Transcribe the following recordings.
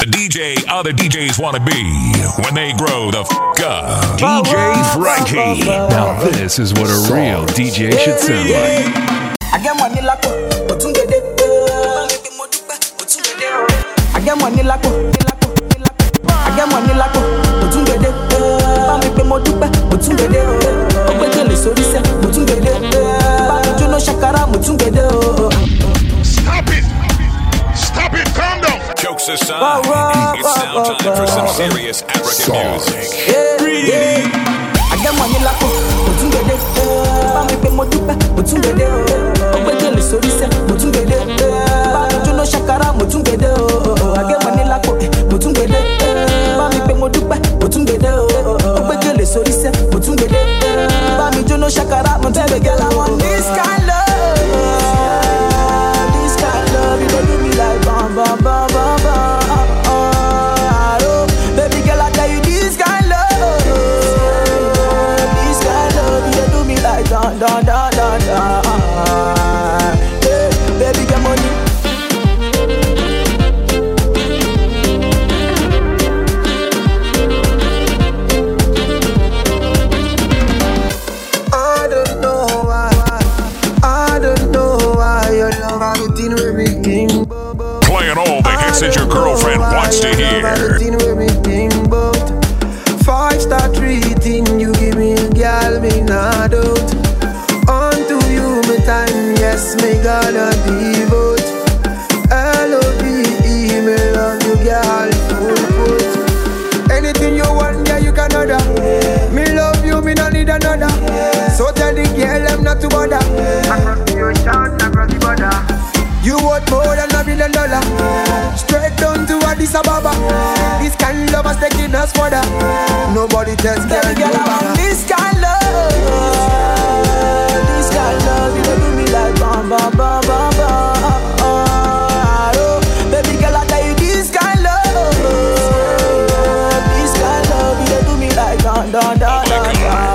The DJ other DJs want to be when they grow the f*** up. DJ Frankie. Now this is what a real DJ should sound like. I get money like I get money like I get money like Stop it! Stop it! Calm down! Jokes aside, it's now time for some serious African music. I get money like this kind of love, you don't do me like bam bam bam bam bam. Baby girl, I tell you this kind of love, you don't do me like da da da da da. Baby, get money. Playing all the hits that your girlfriend wants to hear. 5-star treating, you give me a girl, me not out. Unto you, my time, yes, me gonna devote. L-O-V-E, me love you, girl, full put. Anything you want, yeah, you can order. Me love you, me don't need another. So tell the girl, I'm not to bother. Across the ocean, across the border. You want more than $1 billion. Straight down to Addis Ababa. This kind of love is taking us further. Nobody tells girl you better. This kind of love, you don't do me like bam bam bam bam bam. Baby girl, I tell you this kind of love, you don't do me like da da da da.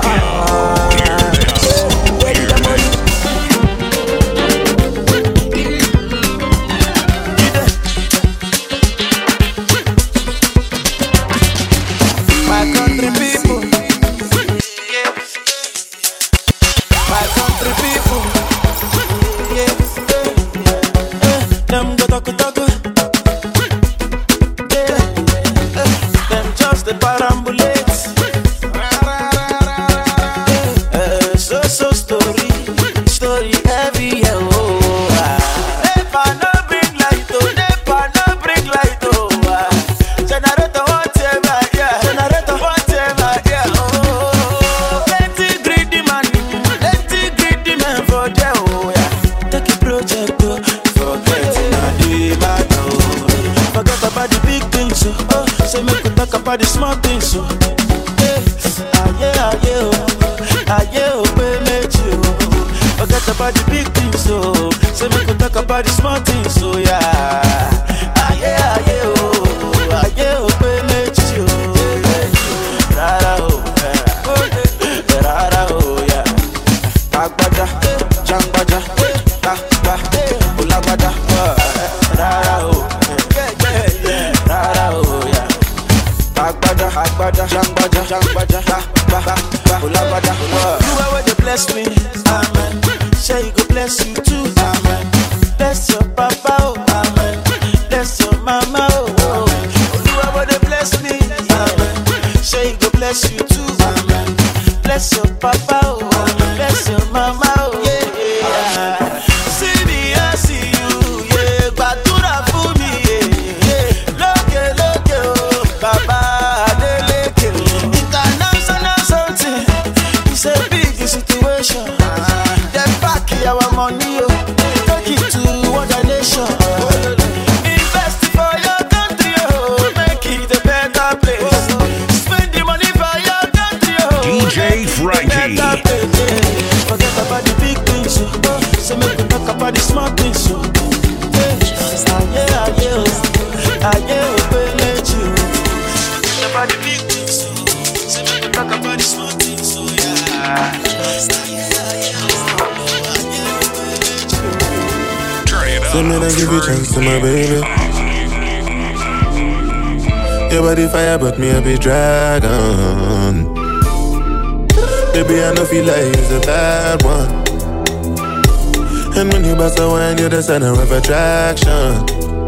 The small things, so forget about the big things, so say we could talk about the small things, so yeah, rara oh yeah, agbada, jangbaja, ulabada, rara oh yeah. Agbada, jangbaja, ulabada. You are where they bless me, amen. Say you go bless you too, amen. Bless your papa, oh, amen. Bless your mama, oh. You are where they bless me, amen. Say you go bless you too, amen. Bless your papa, oh, amen. Bless your mama, oh, yeah. See me, I see you, yeah. Batura for me, yeah. Look, oh, Baba. Then back our money, take it to other nation. Invest for your country, make it a better place. Spend the money for your country, DJ Frankie. Forget about the big things, so make we talk about the small things. Forget about the big things, so make we talk about the small things. So me I give you chance to my baby. your body fire, but me a be dragon. Baby, I know feel like you's a bad one. And when you bust a wine, you're the center of attraction.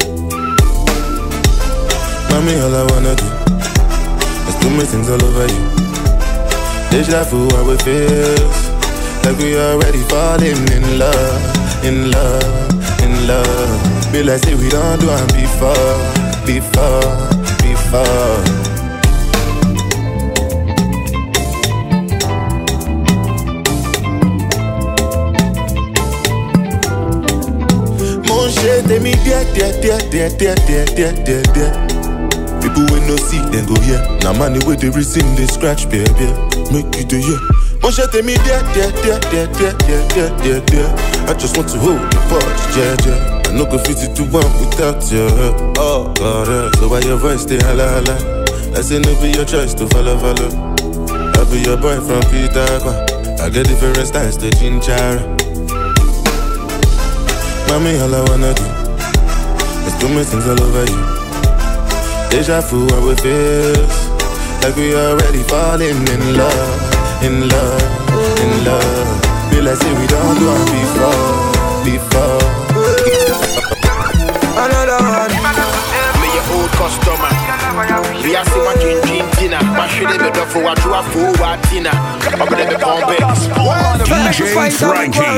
Mommy, all I wanna do is do my things all over you. Deja vu, how it feels like we already falling in love, in love, in love. Be like say we don't do it before. Mon shit, they me dear. People will no see, then go yeah. Now money with the reason they scratch, baby. Make you do yeah. Mon shit, they me dear. I just want to hold the punch, yeah. I no go fit it to one without you. Oh God, so why your voice stay holla? I say no be your choice to follow. I be your boy from Peter. I get different styles to Chinchara. Mommy, all I wanna do is do my things all over you. Deja vu, how it feels like we already falling in love. Be like say we don't do it before. Another one. Me your old customer. We are see my dream dinner. But should they be done for what you are for what dinner? I'm gonna be complex. DJ Frankie.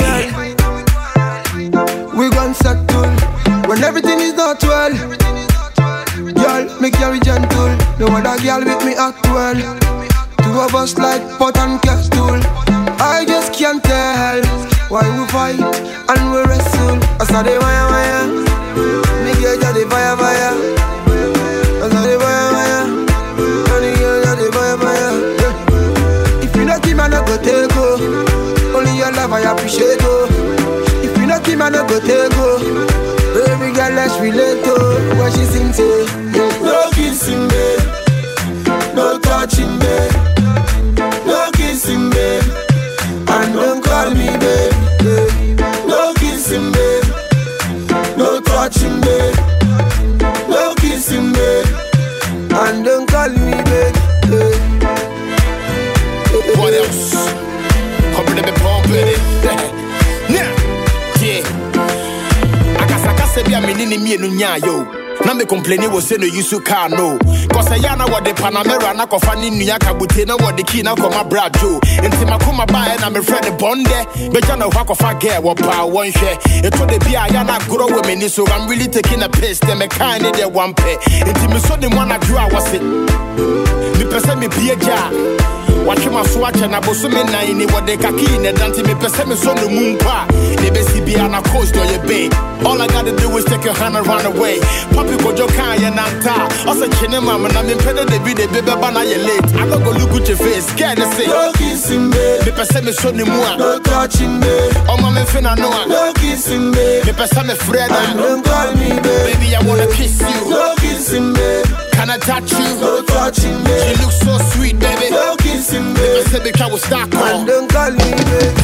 We gon' settle when everything is not well. Girl, make you gentle. No other girl with me act well. Two of us like pot and castle. I just can't tell why we fight and we wrestle. I saw the wire. Me get the fire. I saw the wire. And the girl got the fire. If you not keep, I not go take go. Only your love I appreciate go. If you not keep, I not go take go. Baby girl, let's relate to what she sings to. No kissing, babe. No touching, babe. No kissing, babe. And don't call me, babe. No kissing, babe. No touching, babe. No kissing, babe. And don't call me, babe. What else? Come to me pumping it. Yeah. I be a minini me no nya yo. Na me complain was say no use car no. Cause I yana what the Panamera na kofa ni nua kabute na what the key na koma brajo. Enti makoma ba na me friend bonde. Be jana wa kofa girl wo pa won hwe. Eto de bia yana grow women ni so I'm really taking a piss them me kind de one pay. Enti me so the one I grew I was it. Me pese me bia ja. Watch my swatch and I boss me nine what they kaki in the dante me pese me so no moon pa. They be be on a coast or your bay. All I gotta do is take your hand and run away. Papi go jo kaya nanta. Also chinema man I'm impeded the baby bana you late. I don't go look at your face, scared to say. No kissing me. Me pese me so ni mua. No touching me. Oh my man finna know. No kissing me. Me pese me Fred. Don't call me baby. Baby I wanna kiss you. No kissing me. Can I touch you? No touching me. You look so sweet baby. No kissing me. Me pese me can we start call. Don't call me baby.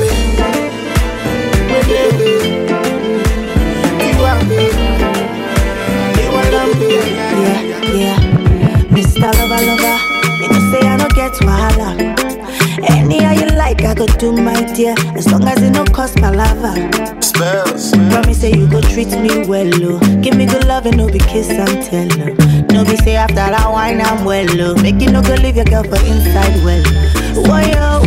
Yeah. Mr. Lover, you know say I don't get wahala. Any how you like, I go do my dear. As long as it no cost my lava. Spells. Promise say you go treat me well, oh. Give me good love and no be kiss and tell, oh. No be say after that wine I'm well, oh. Make you no go leave your girl for inside well. Woyo.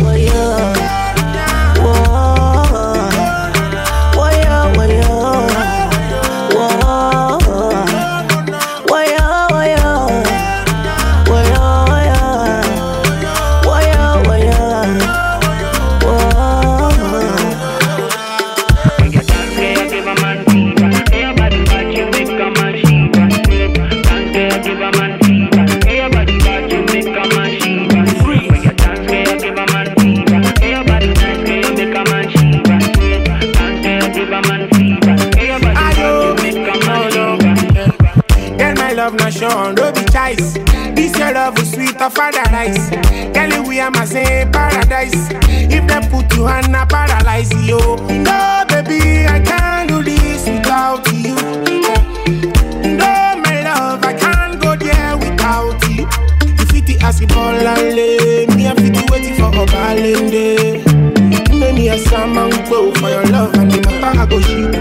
No be choice. This your love is sweet of paradise. Girl, we are my same paradise. If they put you on a paralyze you. No, baby, I can't do this without you. No, my love, I can't go there without Dende. Many a salmon go for your love and the matter I go ship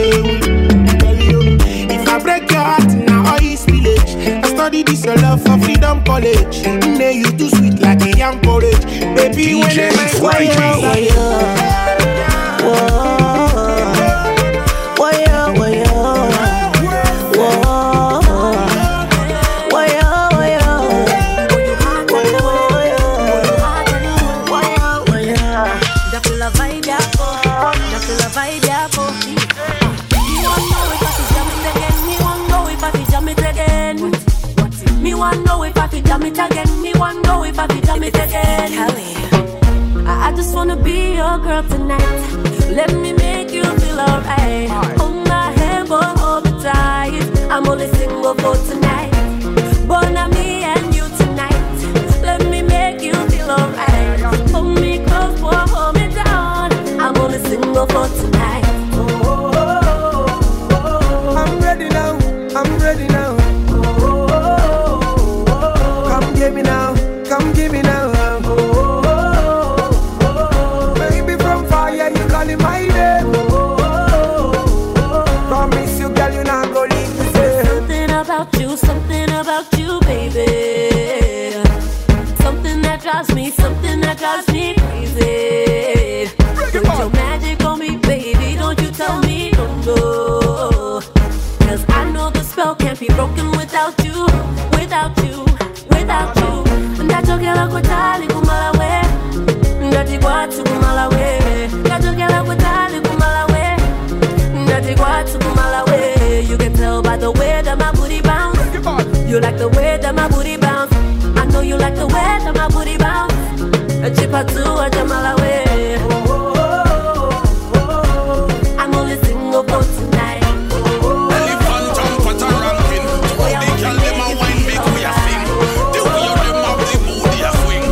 if I break your heart now all is village. I study this your love for Freedom College. Nay, you too sweet like a young porridge. Baby, when DJ I Frankie. Me want know if I could jam it again. Me want know if I could jam it again. I just wanna be your girl tonight. Let me make you feel alright. Hold my hand, but hold me tight. I'm only single for tonight. But not me and you tonight. Let me make you feel alright. Hold me close, but hold me down. I'm only single for tonight. I'm ready now. I'm ready now. Come give me now. Come give me now. Baby from fire, you calling my name. Promise you, girl, you not gonna leave me. Something about you, baby. Something that drives me crazy. Put your magic on me, baby. Don't you tell me no. Cause I know the spell can't be broken without you. Ndacho kela kutali kumalawe. Ndati kwatu kumalawe. Ndacho kela kutali kumalawe. Ndati kwatu kumalawe. You can tell by the way that my booty bounce. You like the way that my booty bounce. I know you like the way that my booty bounce. A chipa tu a jamalawe. I'm only single for tonight. Elephant and put a ranking. All the girl them a wine make we a sing. The way you them have the booty a swing.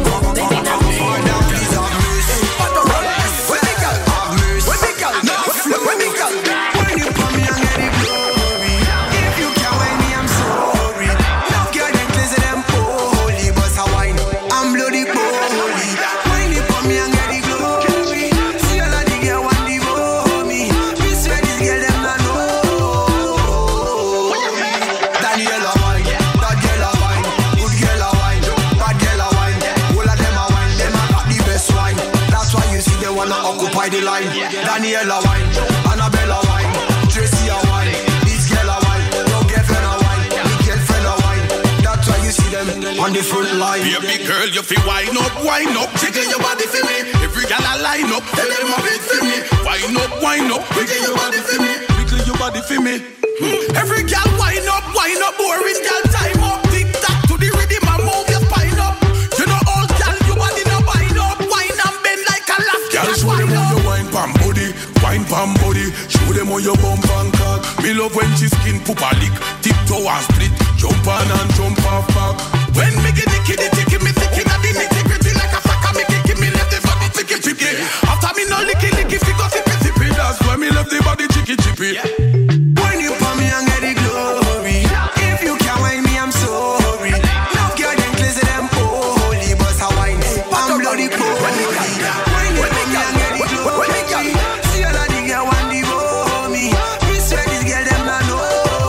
When you put me on the glory, if you can't win me, I'm sorry. Love girl them crazy them holy, but I wine, I'm bloody holy. When you put me on the glory, see all of the girl want devour me. Me swear this girl them not know. Daniela wine, that girl a wine, good girl a wine, bad girl a wine. All of them a wine, them a got the best wine. That's why you see they wanna occupy the line. Daniela wine, Annabella wine, Tracy a wine, this girl a wine, your girlfriend a wine, me girlfriend a wine. That's why you see them on the front line. Baby girl, you feel wine up, jiggle your body for me. Every girl a line up, tell them a bit for me. Wine up, jiggle your body for me, jiggle your body for me. Every girl wine up, boring girl time up. Tick tock to the rhythm and move your spine up. You know all girl, your body no wine up, wine and bend like a laugh. Girl, show them how you wine pam body, show them how you bump and cock. Me love when she skin poop a lick, tiptoe and split, jump on and jump off back. When me get the ticky, me thinking of the nitty-gritty like a fucker, me kicking, me left the body chicky. After me no licky, figure sippy. That's why me left the body chicky. When you put me on the glory, if you can't win me, I'm sorry. Love girl them crazy them holy, but I wine, I'm bloody holy. When you put me on the glory, see all of the girl want devour me. Me swear this girl them not know.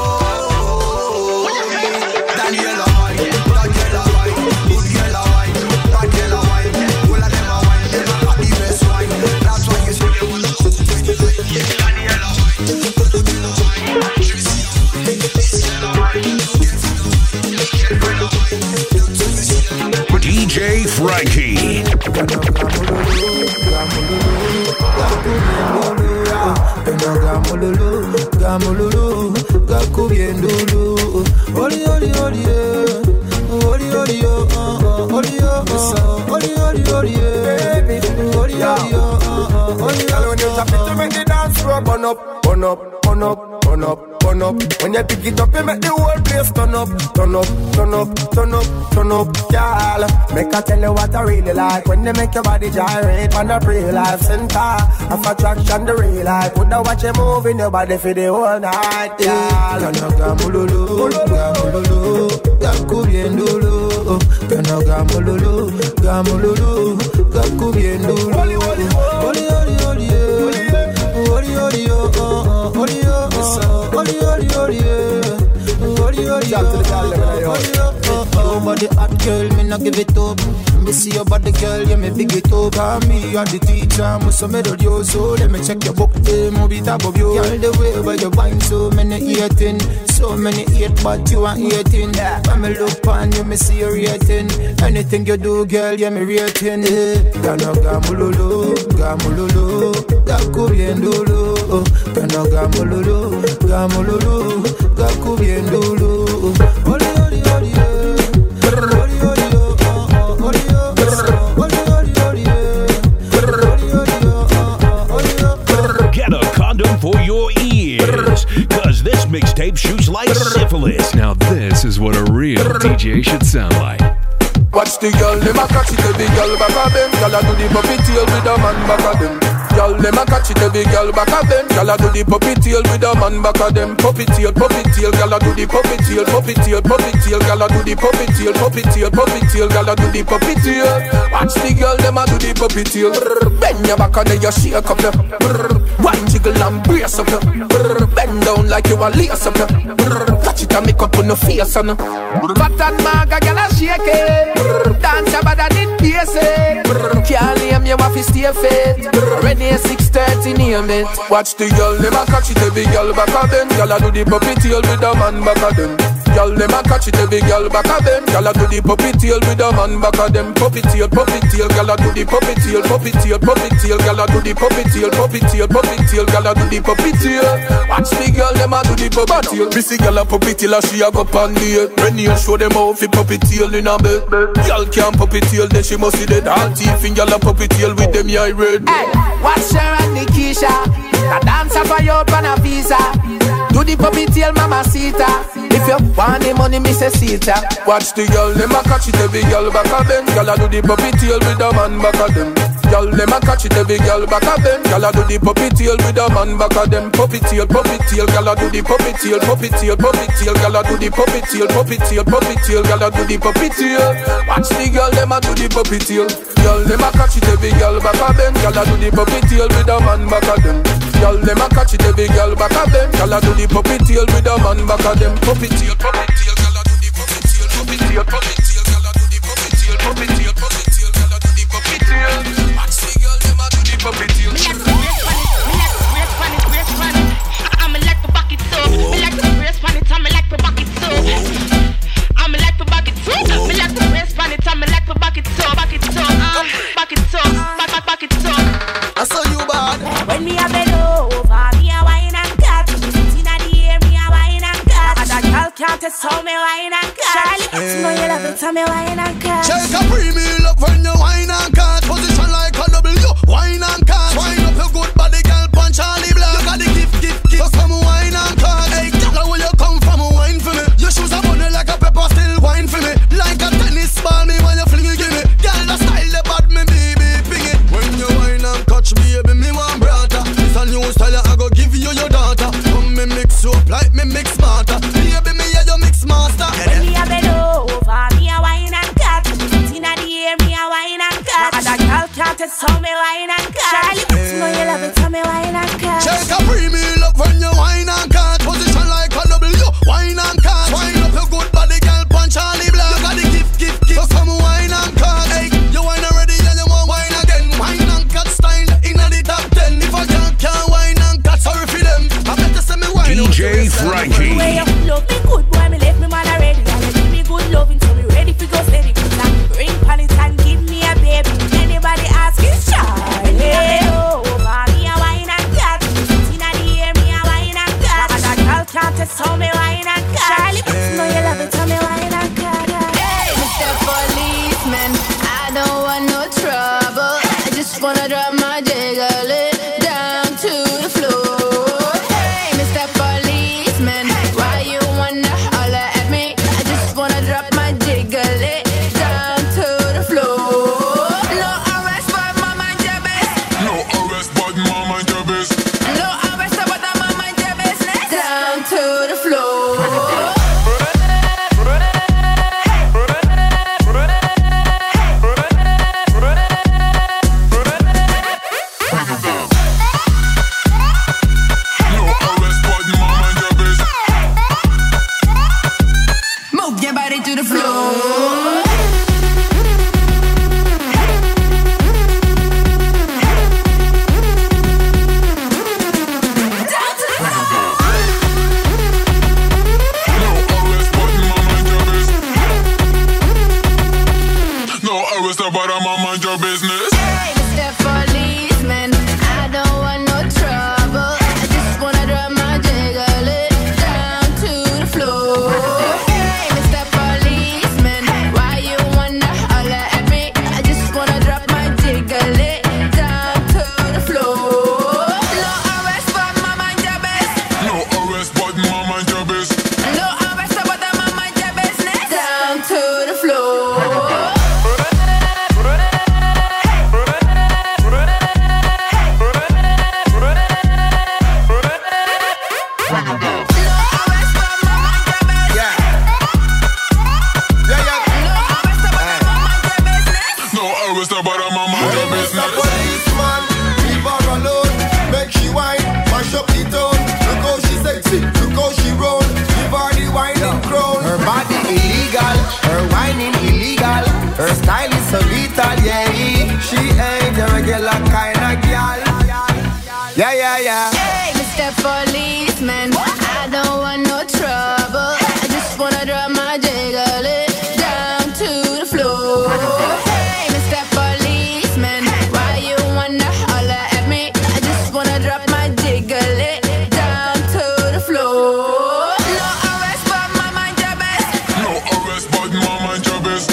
Daniela wine, that girl a wine, good girl a wine, bad girl a wine. All of them a wine, them a got the best wine. That's why you see they wanna Daniela wine. DJ Frankie. Burn up. When you pick it up, you make the whole place turn up, y'all. Make I tell you what I really like. When they make your body gyrate on the real life center of attraction, the real life. Would I watch you moving your body for the whole night, y'all. Gamululu, gakubiendulu, gamululu, Gakubiendulu. Oli, oli, oli, oli, oli, oli, Nobody hot girl, me not give it up. Me see your body girl, yeah me big it up. And me are the teacher, must have made you so. Let me check your book, movie top of you. Girl, the way where you wine, so many eating, so many eat, but you ain't eating. When me look on you, me see you rating. Anything you do, girl, yeah me rating. Gano gamululu, gamululu, gakubiendulu. Gano gamululu, gamululu, gakubiendulu. Oli, oli, oli, Get a condom for your ears, cause this mixtape shoots like syphilis. Now this is what a real DJ should sound like. Watch the girl, them a catch it, every girl back of them. Girl a do the puppy tail with a man back of them. Girl, them a catch it, every girl back of them. Girl a do the puppy tail with a man back of them. Puppy tail, girl a do the puppy tail, puppy tail, girl a do the puppy tail, puppy tail, girl a do the puppy tail. Watch the girl, them a do the puppy tail. Bend your back and then you shake up your. One jiggle and brace up your. Bend down like you a lace up your. Catch it and make up on your face and. Fat and maga, girl a shake it. Dance about that in basic. Can't name you off his stay fit. Ready 6:30 name it. Watch the girl, them a catch it, every girl back of them. Girl a do the puppy tail with a man back of them. Girl, them a catch it, every girl back of them. Girl a do the puppy tail with a man back of them. Puppy tail, girl a do the puppy tail, puppy tail, girl a do the puppy tail, puppy tail, girl a do the puppy tail. Watch the girl, them a do the puppy tail. Missy girl a puppy tail, she a go pan the head. When you show them how fi puppy tail in a bed. Girl can't puppy tail, then she must see dead. All teeth in girl a puppy tail with them eye red. Hey, watch her and Nikisha, a dancer for you on a visa. Do the puppy tail, mama Sita. If you want the money, me say Sita. Watch the girl, them a catch it, every girl back of them. Girl a do the puppy tail with a man back of them. Girl, them a catch it, every girl back of them. Girl a do the puppy tail with a man back of them. Puppy tail, girl a do the puppy tail, puppy tail, girl a do the puppy tail, puppy tail, girl a do the puppy tail. Watch the girl, them a do the puppy tail. Girl, them a catch it, every girl back of them. Girl a do the puppy tail with a man back of them. Girl, them a catch it, every girl back of them. Girl a do the puppy tail with a man back of them. Puppy tail, girl a do the puppy tail, puppy tail, girl a do the puppy tail, puppy tail, girl a do the puppy tail. Watch the girl, them a do the puppy tail. Me like to brace on it. I'm like to back it so. Me like to brace on it, I'm like to back it so. I'm like to back it so. Me like to brace on it, I'm like to back it so, back it so, back it so, back it so. I saw you bad. When me a bend over, me a wine and cut. Sitting at the air, me a wine and cut. And a girl can't tell so me wine and cut. Charlie, you know you love it, so me wine and cut. Shake a premium up when you wine and cut. Position like a W, wine and cut. Wine up your good body, girl, punch Charlie Black. You got the gift, so come wine and cut. Hey, girl, where you come from, wine for me. Your shoes are bunny like a pepper, still wine for me. Like a tennis ball, me when you fling it, give me. Girl, the style, the bad, me baby, ping it. When you wine and catch me, baby, me want brother. It's a new style, I go give you your daughter. Come me mix you up like me mix smarter. Baby, me yeah, you mix master. When me a bend over, me a wine and cut. Sitting at the air, me a wine and cut. And a girl can't tell so me wine and cut. Charlie, you know you But I'm on mind your business. Hey, Mr. Policeman, I don't want no trouble. I just wanna drop my jiggle it down to the floor. Hey, Mr. Policeman, why you wanna holler at me? I just wanna drop my jiggle it down to the floor. No arrest, but my mind your business. No arrest, but my mind your business. No arrest, but my mind your business. Down to the floor. Her style is so lethal, yeah. She ain't a regular kind of girl. Yeah, yeah, yeah. Hey, Mr. Policeman, I don't want no trouble. I just wanna drop my jiggle it down to the floor. Hey, Mr. Policeman, why you wanna holler at me? I just wanna drop my jiggle it down to the floor. No arrest, but my mind your business. No arrest, but my mind your business.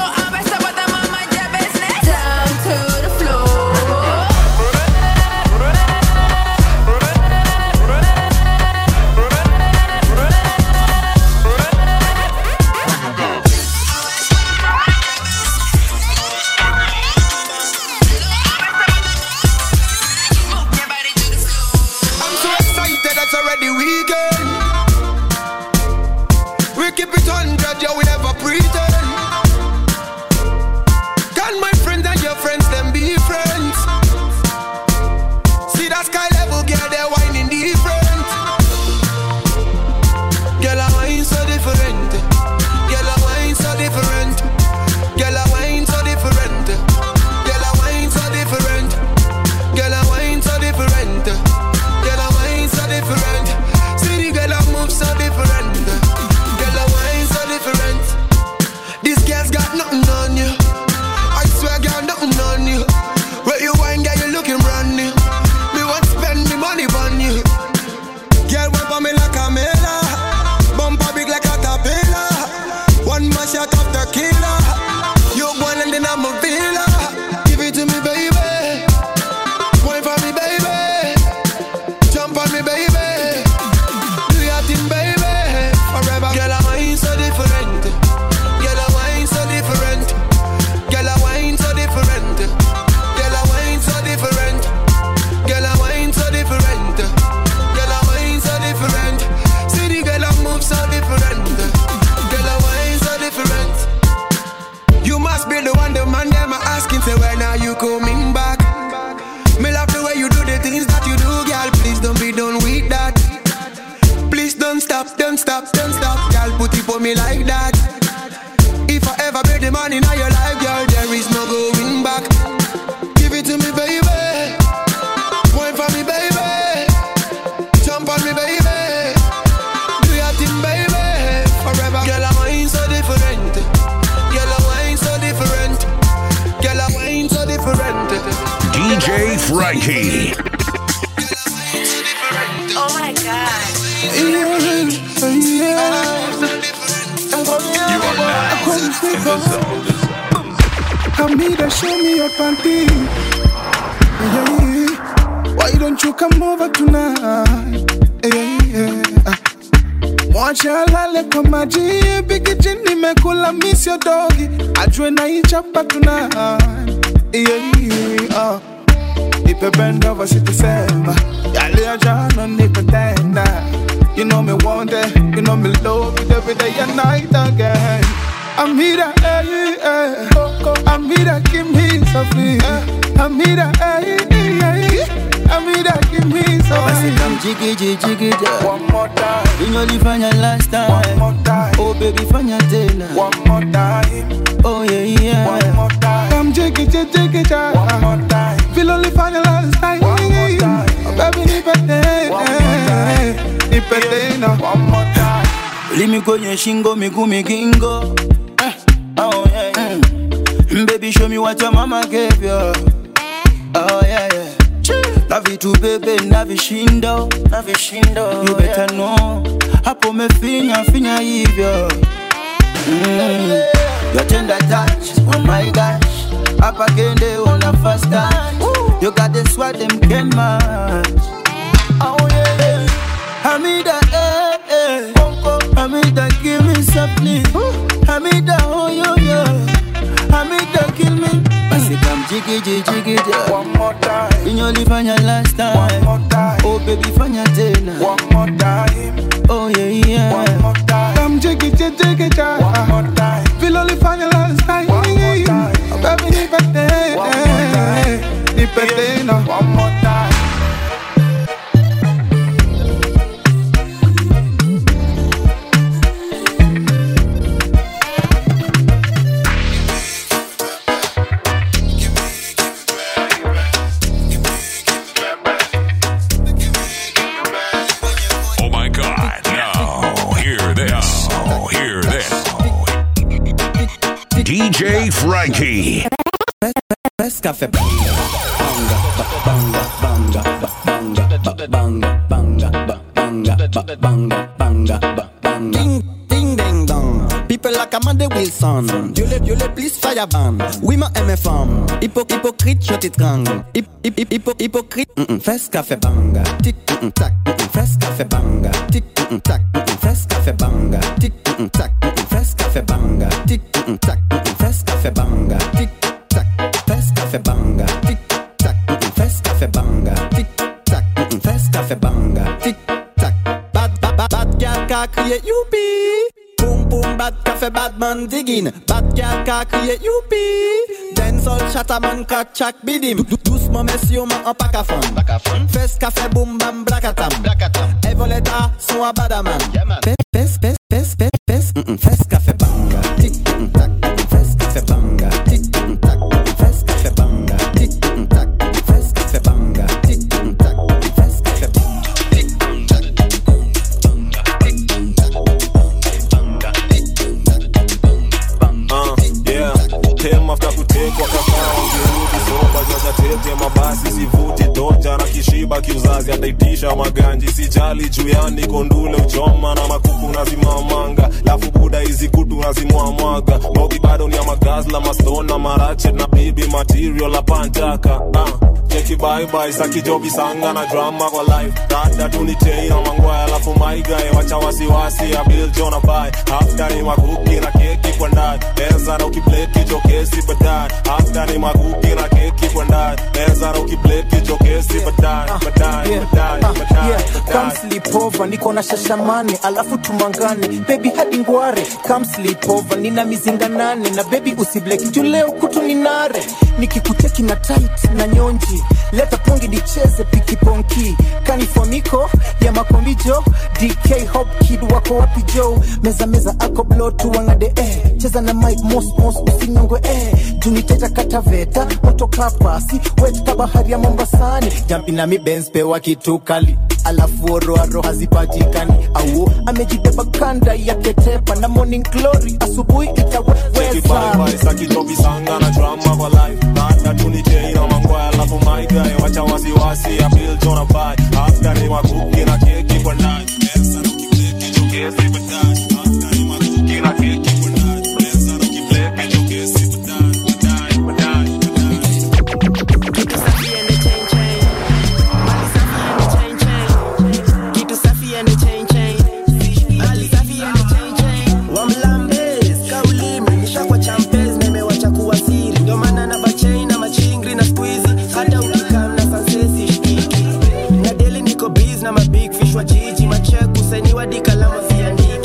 DJ Frankie. Oh my God. You are now in the zone. Hamida, show me your panty. Yeah. Why don't you come over tonight? Yeah. Mwacha lale kwa maji, bigi jini mekula miss your doggy. Ajwe na ichapa tonight. Yeah. If you bend over, sit the same. Yale ya jana nipe tena. You know me want it, you know me love it every day and night again. Amira, Amira, give me something. Amira, Amira, give me something. Come jiggy, one more time. You know the final last time. One more time. Oh baby fanya tena. One more time. Oh yeah yeah. One more time. Come take it. One more time. Feel only final last time. One more time. Baby nipete. Nipete na. One more time. Limi kwenye shingo miguu migingo. Oh yeah. Baby show me what your mama gave you. Oh yeah yeah. Na vitu bebe na vishindo. You better know. Hapo mefinya hivyo. Your tender touch, oh my gosh. Up again they on a fast touch. You got the swag them can match. Oh yeah. Hamida Hamida give me something. Hamida oh yo. Hamida kill me. I say come jiggy. One more time. In your life and your last time. One more time. Oh baby fanya tena. One more time. Oh yeah. One more time. Come jiggy. One more time. Feel only final last time. One more time. Baby nipete. Nipete na. One more time. Oh my God! Now hear this. DJ Frankie. Best cafe banga. Ding ding dong. People like Amanda Wilson. Dieu les plus fire ban. Oui ma MFM. Hypocrite je t'étrangle. Hypocrite. Fes café banga. Tic tac. Fes café banga. Tic tac. Fes café banga. Tic tac. Fes café banga. Tic tac. Fes café banga. Tic tac. Fes café banga. Tic tac. Fes café banga. Tic tac. Fes café banga. Tic tac. Bad girl ka crier youpi. Boom bad café bad man digging. Bad girl ka crier youpi. Dancehall chataman ka chak bidim. Doucement messieurs en pack à fond. Fes café boom bam blakatam. Evoleta son a badaman. Fes café banga. Tic tac. Fes café banga. Tic tac. Fes café banga. Tic tac. Fes café banga. Tic tac. Fes café yeah. Tema after kutekwa kakao ukirudi soba jaza tete mabasi sivuti doja na kishiba kiuzazi ataitisha maganji sijali juyani kondule uchoma na makuku nazimamanga lafu buda hizi kutu nazimwamwaga bogi bado ni ya magazla mastona marachet na bibi material la pantaka Cheki bye saki jobi sanga na drama kwa life dada tunitei na mangwaya lafu maigae wacha wasiwasi ya Bill Jonah bye after ni makuki na keki kwa ndani Eza na ukipleti jokesi badai after ni makuki na keki kwa ndani Eza na ukipleti jokesi badai Come sleep over niko na shashamane alafu tumangane baby hadi ngware come sleep over nina mizinga 8 na baby usibleki juu leo kutu ninare nikikuteki na tight na nyonji leta pongi nicheze pikiponki kanifomiko ya makombijo DK Hop Kid wako wapi Joe meza ako blow tu wangade cheza na mic mos usinyongwe tuniteta kataveta moto kapasi wet kabahari ya Mombasani jampi na mi Benz pewa kitu kali alafu oro hazipatikani au amejibeba kanda ya ketepa na morning glory asubuhi itaweza bye saki jobi sanga na drama kwa life dada tunitei na mangwaya alafu maigae wacha wasiwasi ya Bill Jonah bye after ni makuki na keki kwa ndani Eza na ukipleki jokesi badai after ni makuki na keki kwa ndani Eza na ukipleki jokesi badai Kitu safi and chain Ali safi and chain Wamlambes kaulimi nishakwa champez nimewacha kuwa siri ndio maana na bachain na machingri na squeezy hata ukikam na sansesi shiki na daily niko biz na mabig fish wa jiji macheku sainiwa dikalamu ziandiki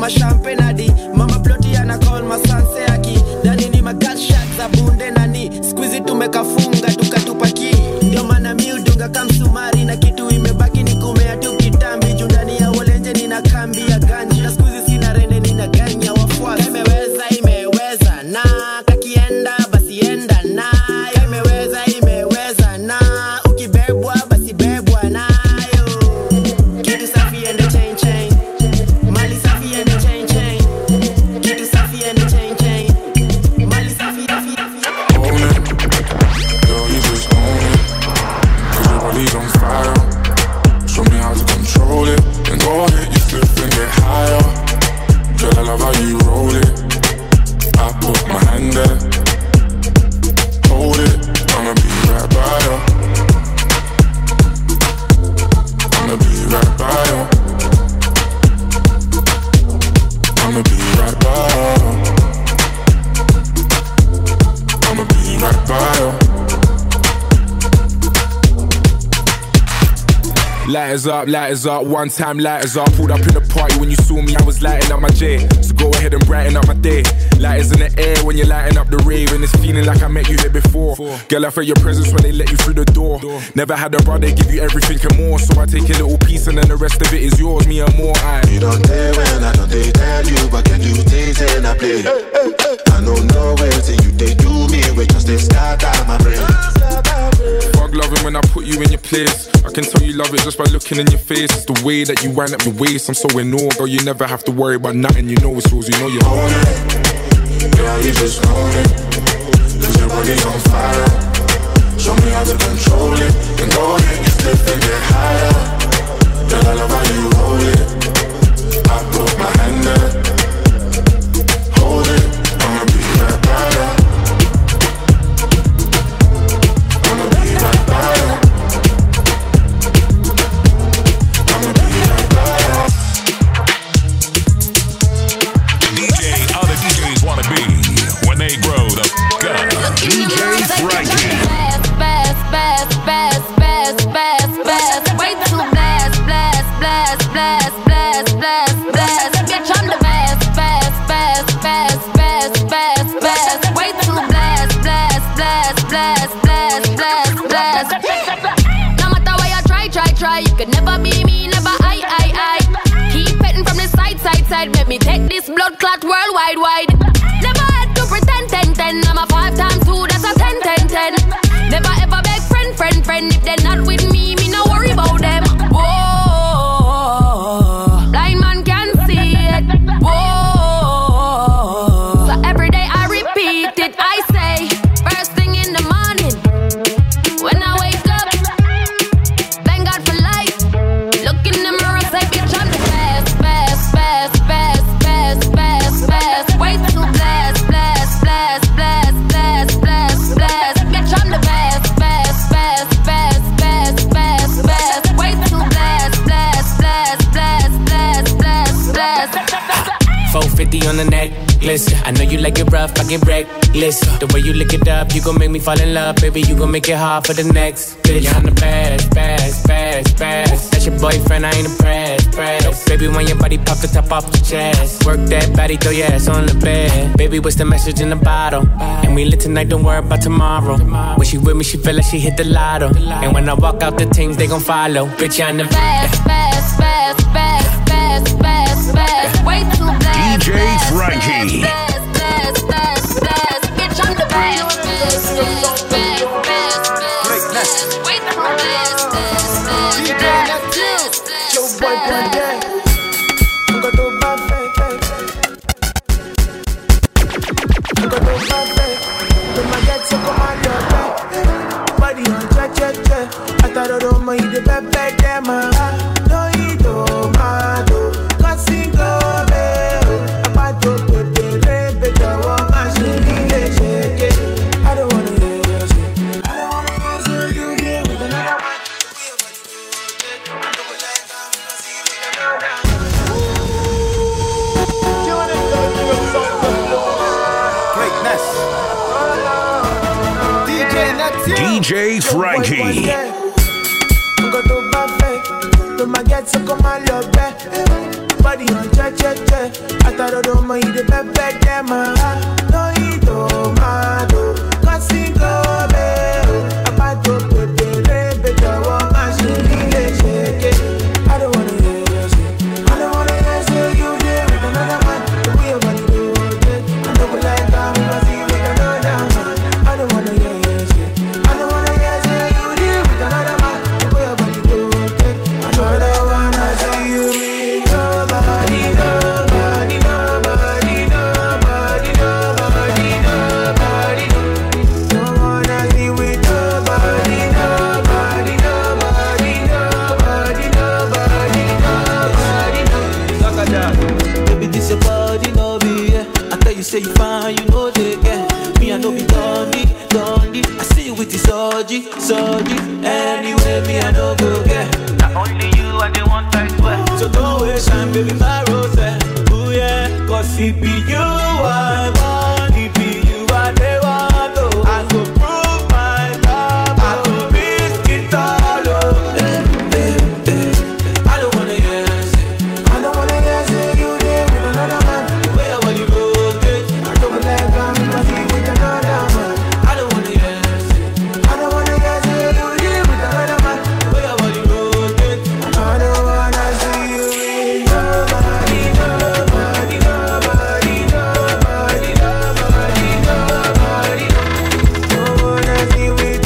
my champagne adi. Mama bloody and I call my son say aki. Dani ni magat shot za bunde nani. Squeeze it tumekafunga tukatupaki. Ndio maana mi udunga kamsumari na kitu imebaki ni kumea tu kitambi. Jundani ya walenje nina kambi ya ganji. Na squeeze sina rende nina ganya wafuasi. Imeweza na kakienda basi enda na. Imeweza na ukibebwa basi bebwa nayo. Kitu safi and the chain chain. Mali safi and the chain chain. Kitu safi and the chain chain. Mali safi. Own it, girl, you just own it. 'Cause your body's on fire. Show me how to control it. Then go ahead, you flip and get higher. Girl, I love how you roll it. I put my hand there. Hold it, I'ma be right by you. I'ma be right by you. I'ma be right by you. I'ma be right by you. Lighters up, one time lighters up. Pulled up in the party when you saw me, I was lighting up my J. So go ahead and brighten up my day. Lighters in the air when you're lighting up the rave. And it's feeling like I met you here before. Girl, I felt your presence when they let you through the door. Never had a brother give you everything and more. So I take a little piece and then the rest of it is yours, me and more. You don't tell when I don't tell you, but can you taste and I play? I don't know where say you they do me, we just they start out my brain. Fuck loving when I put you in your place. I can tell you love it just by looking in your face. It's the way that you wind up your waist. I'm so in awe, girl, you never have to worry about nothing. You know it's yours, you know you own it. Girl, you just own it. 'Cause your body's on fire. Show me how to control it. And go ahead, you slip and get higher. Girl, I love how you roll it. I put my hand there. Hold it, I'ma be right by you. I'ma be right by you. I'ma be right by you. DJ, other DJs wanna be when they grow the f*** up. DJ Frankie. Blast. Way too blast. Bitch, I'm the best. Way too blast. No matter why you try, you could never be me, never I. Keep petting from the side, make me take this blood clot worldwide. Never had to pretend, 10. I'm a 5 times 2, that's a 10. Never ever beg friend. If they're not with me no worry about them. Whoa, blind man can see it. Whoa, so every day I repeat it. I say, first thing in the morning, when I wake up, thank God for life. Look in the mirror, say, bitch, I'm the best. Way too blast. Bitch, I'm the best. Way too blast. 450 on the necklace. I know you like it rough, I get reckless. The way you lick it up, you gon' make me fall in love. Baby, you gon' make it hard for the next bitch. Yeah, I'm the best. That's your boyfriend, I ain't impressed. Baby, when your body pop the top off the chest. Work that body, throw your ass on the bed. Baby, what's the message in the bottle? And we lit tonight, don't worry about tomorrow. When she with me, she feel like she hit the lotto. And when I walk out, the teams, they gon' follow. Bitch, I'm the best. Way too blast. DJ Frankie. Bitch, I'm the best. Way too blast. Your boy, yeah. I'm gonna do my thing. Don't forget to come on your back. Body on cha. I thought I don't mind the back there, man. No, you don't mind. Casingo, about to put the red, I don't wanna hear you say. I don't wanna hear you here with another one. DJ Frankie. body on che. I thought I don't mind the pepe dem. No ito mado, casi go be. Apato pepe rebe jawa mashini le shake. I don't wanna hear you say, I don't wanna hear say you there with another man. The way your body do it, I don't like how I see with another man. I don't wanna hear you say, I don't wanna hear say you there with another man. The way your body do it, I don't wanna see you with nobody, nobody, nobody, nobody, nobody, nobody. Don't wanna see with nobody, nobody, nobody, nobody, nobody, nobody. Baby, this your body, no be, yeah. I tell you, say you fine, you know they get. Me, I know be dundee. I see you with this orgy. Anyway, me, I know go get. Not only you, I get one time sweat. So don't waste time, baby, my rose. Ooh, yeah. Cause it be you, I want. It be you, I never want to. I go prove my love. I go risk it all, oh. I don't wanna hear say, I don't wanna hear say you there with another man. the way I want you rotate. I don't like how I see with another man. I don't wanna hear say, I don't wanna hear say you there with another man. the way I want you rotate. I don't wanna see you with nobody, nobody, nobody, nobody, nobody, nobody. Don't wanna see with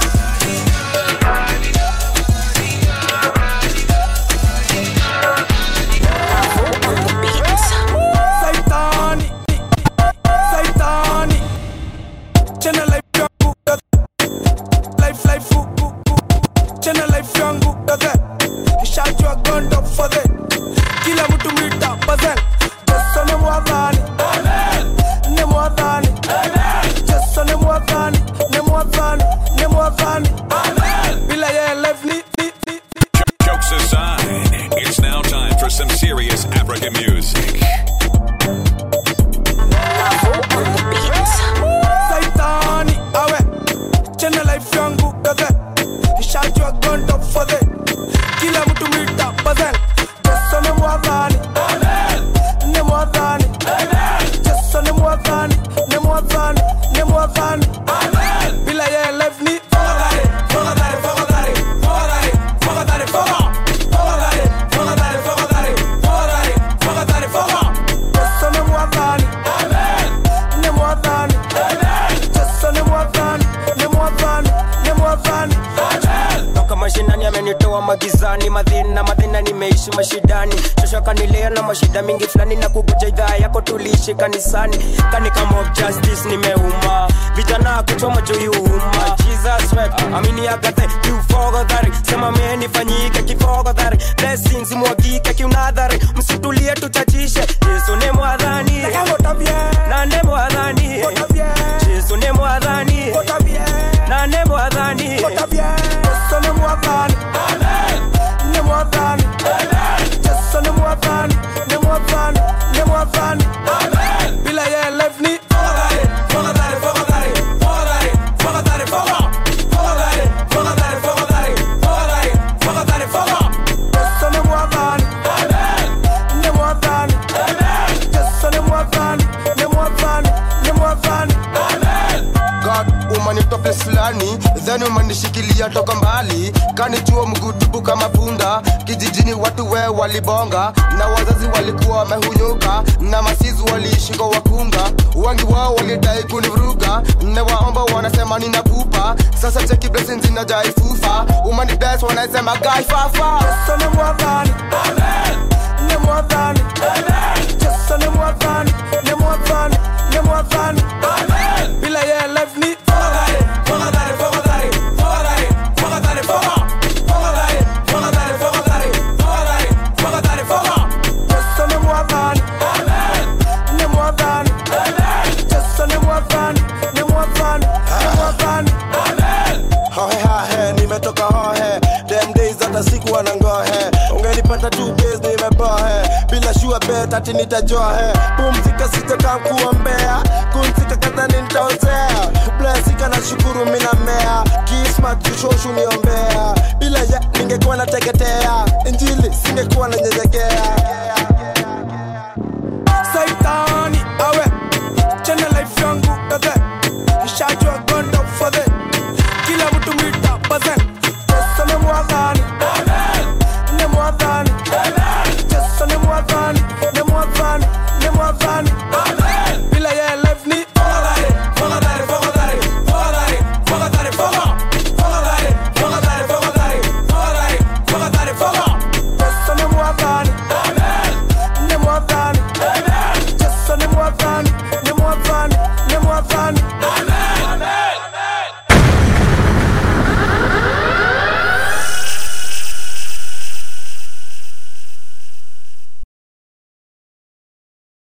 Saitani, channel life yangu life channel life yangu ishajua gondo for that kila mtu mita bazel Yesu ni mwadhani ni mwadhani Yesu ni mwadhani ni mwadhani ni mwadhani bila yeye life ni Jokes aside, it's now time for some serious African music. Saitani, awe channel life yangu ishajua gondo for that kila mtu mita bazel Yesu ni mwadhani ni mwadhani Yesu ni mwadhani ni mwadhani ni mwadhani bila yeye life ni Yesu ni mwadhani ni mwadhani Yesu ni mwadhani ni mwadhani ni mwadhani Toka mashinani amenitoa magizani, madhina nimeishi mashidani. Shosho kanilea na mashida mingi fulani, na kukuja idhaa yako tuliishi kanisani. Kani kama of justice nimeuma, vijana kuchoma juyuma. Jesus wept, amini agate, you forgot that. Sema meni fanyike kifogo that. Blessings mwagike kiunadhari, msitulie tuchachishe. Yesu ni mwadhani, na ne mwadhani. Yesu ni mwadhani, na ne mwadhani. Yesu ni mwadhani, ni mwadhani. Yesu ni mwadhani, ni mwadhani, ni mwadhani. Bila yeye life ni Yesu ni mwadhani, ni mwadhani. Yesu ni mwadhani, ni mwadhani, ni mwadhani. God, umanitope fulani, then umanishikilia toka mbali. Kanijua mgutubu kama punda, kijijini watu we walibonga, na wazazi walikuwa wamehunyuka, na masizu waliishi kwa wakunga. Wengi wao walidai kunivuruga, newaomba wanasema nina pupa. Sasa cheki blessings inajai fufa, umani bless wanasema guy fafa. Yesu ni mwadhani, ni mwadhani. Yesu ni mwadhani, ni mwadhani, ni mwadhani. Bila yeye life ni Yesu ni mwadhani, ni mwadhani. Yesu ni mwadhani, ni mwadhani, ni mwadhani. Hohe nimetoka hohe. Them days hata sikuwa na ngohe. Ungenipata 2 days nimebohe. Bila sure bet ati nitajohe. Pumzika sitakaa kuombea. Kumzika kadhani nitaozea. Blessika na shukuru mina mea. Kismat kushoshu niombea. Bila ya ningekuwa nateketea. Injili singekuwa na nyenyekea.